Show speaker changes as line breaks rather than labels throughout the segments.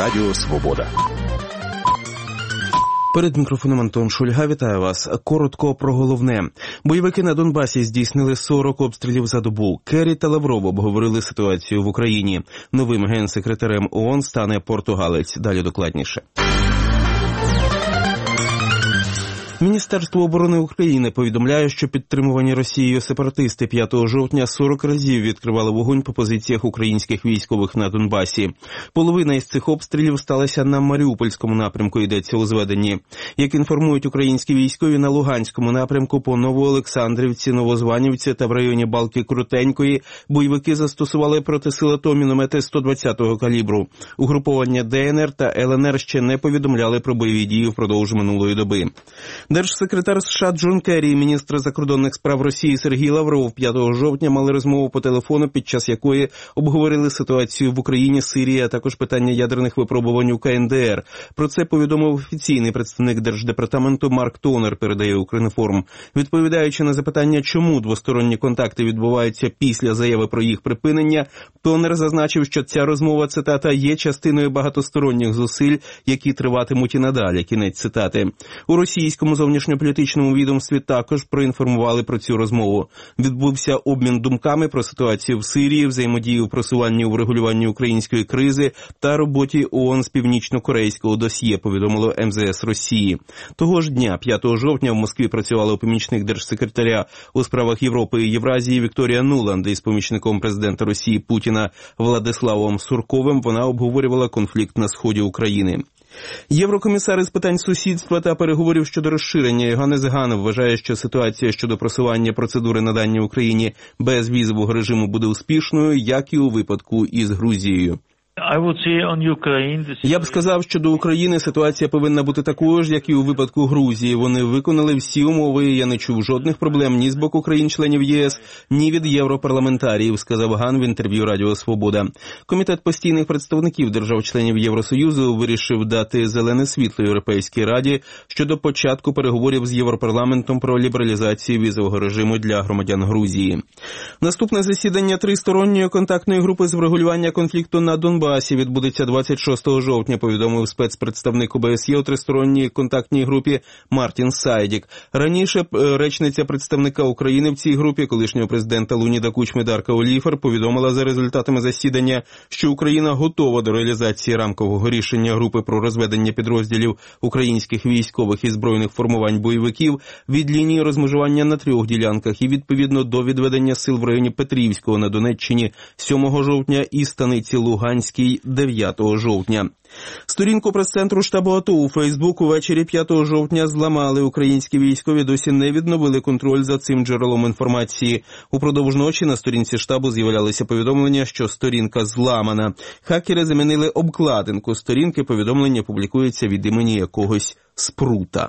Радіо Свобода.
Перед мікрофоном Антон Шульга. Вітаю вас. Коротко про головне. Бойовики на Донбасі здійснили 40 обстрілів за добу. Керрі та Лавров обговорили ситуацію в Україні. Новим генсекретарем ООН стане португалець. Далі докладніше. Міністерство оборони України повідомляє, що підтримувані Росією сепаратисти 5 жовтня 40 разів відкривали вогонь по позиціях українських військових на Донбасі. Половина із цих обстрілів сталася на Маріупольському напрямку, йдеться у зведенні. Як інформують українські військові, на Луганському напрямку по Новоолександрівці, Новозванівці та в районі Балки-Крутенької бойовики застосували проти сил АТО міномети 120-го калібру. Угруповання ДНР та ЛНР ще не повідомляли про бойові дії впродовж минулої доби. Держсекретар США Джон Керрі і міністр закордонних справ Росії Сергій Лавров 5 жовтня мали розмову по телефону, під час якої обговорили ситуацію в Україні, Сирії, а також питання ядерних випробувань у КНДР. Про це повідомив офіційний представник Держдепартаменту Марк Тонер, передає Укрінформ. Відповідаючи на запитання, чому двосторонні контакти відбуваються після заяви про їх припинення, Тонер зазначив, що ця розмова, цитата, є частиною багатосторонніх зусиль, які триватимуть і надалі, кінець цитати. У російському зовнішньополітичному відомстві також проінформували про цю розмову. Відбувся обмін думками про ситуацію в Сирії, взаємодію в просуванні у врегулюванні української кризи та роботі ООН з північно-корейського досьє, повідомило МЗС Росії. Того ж дня, 5 жовтня, в Москві працювала помічник держсекретаря у справах Європи і Євразії Вікторія Нуланд із помічником президента Росії Путіна Владиславом Сурковим. Вона обговорювала конфлікт на сході України. Єврокомісар із питань сусідства та переговорів щодо розширення Йоганнес Хан вважає, що ситуація щодо просування процедури надання Україні безвізового режиму буде успішною, як і у випадку із Грузією. Я б сказав, що до України ситуація повинна бути такою ж, як і у випадку Грузії. Вони виконали всі умови, і я не чув жодних проблем ні з боку країн-членів єС, ні від європарламентаріїв, сказав Ган в інтерв'ю Радіо Свобода. Комітет постійних представників держав-членів Євросоюзу вирішив дати зелене світло Європейській Раді щодо початку переговорів з Європарламентом про лібералізацію візового режиму для громадян Грузії. Наступне засідання тристоронньої контактної групи з врегулювання конфлікту на Донбасі відбудеться 26 жовтня, повідомив спецпредставник ОБСЄ у тристоронній контактній групі Мартін Сайдік. Раніше речниця представника України в цій групі, колишнього президента Леоніда Кучми Дарка Оліфер, повідомила за результатами засідання, що Україна готова до реалізації рамкового рішення групи про розведення підрозділів українських військових і збройних формувань бойовиків від лінії розмежування на 3 ділянках і відповідно до відведення сил в районі Петрівського на Донеччині 7 жовтня і станиці Луганській 9 жовтня. Сторінку прес-центру штабу АТО у Фейсбук увечері 5 жовтня зламали. Українські військові досі не відновили контроль за цим джерелом інформації. Упродовж ночі на сторінці штабу з'являлися повідомлення, що сторінка зламана. Хакери замінили обкладинку сторінки, повідомлення публікується від імені якогось Спрута.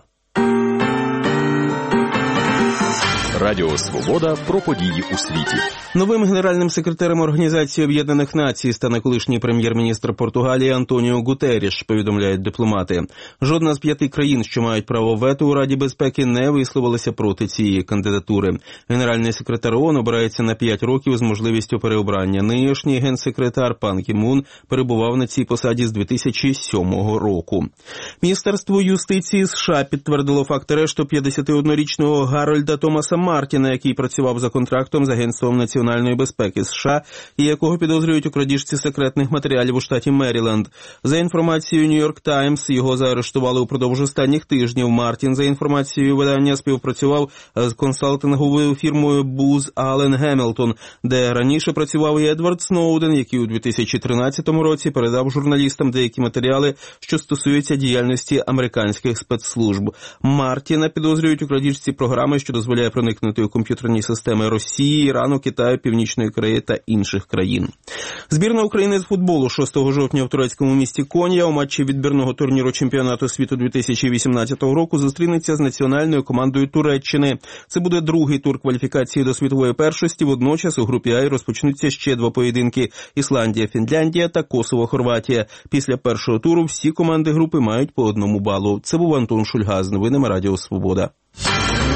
Радіо Свобода про події у світі.
Новим генеральним секретарем Організації Об'єднаних Націй стане колишній прем'єр-міністр Португалії Антоніо Гутерріш, повідомляють дипломати. Жодна з 5 країн, що мають право вето у Раді безпеки, не висловилася проти цієї кандидатури. Генеральний секретар ООН обирається на 5 років з можливістю переобрання. Нинішній генсекретар Пан Кі Мун перебував на цій посаді з 2007 року. Міністерство юстиції США підтвердило факт арешту 51-річного Гарольда Томаса Мартіна, який працював за контрактом з Агентством національної безпеки США і якого підозрюють у крадіжці секретних матеріалів у штаті Меріленд. За інформацією Нью-Йорк Таймс, його заарештували упродовж останніх тижнів. Мартін, за інформацією видання, співпрацював з консалтинговою фірмою Booz Allen Hamilton, де раніше працював і Едвард Сноуден, який у 2013 році передав журналістам деякі матеріали, що стосуються діяльності американських спецслужб. Мартіна підозрюють у крадіжці програми, що дозволяє проникнути у комп'ютерні системи Росії, Ірану, Китаю, Північної Кореї та інших країн. Збірна України з футболу 6 жовтня в турецькому місті Кон'я у матчі відбірного турніру чемпіонату світу 2018 року зустрінеться з національною командою Туреччини. Це буде другий тур кваліфікації до світової першості. Водночас у групі А розпочнуться ще 2 поєдинки – Ісландія, Фінляндія та Косово, Хорватія. Після першого туру всі команди групи мають по 1 балу. Це був Антон Шульга з новинами Радіо Свобода.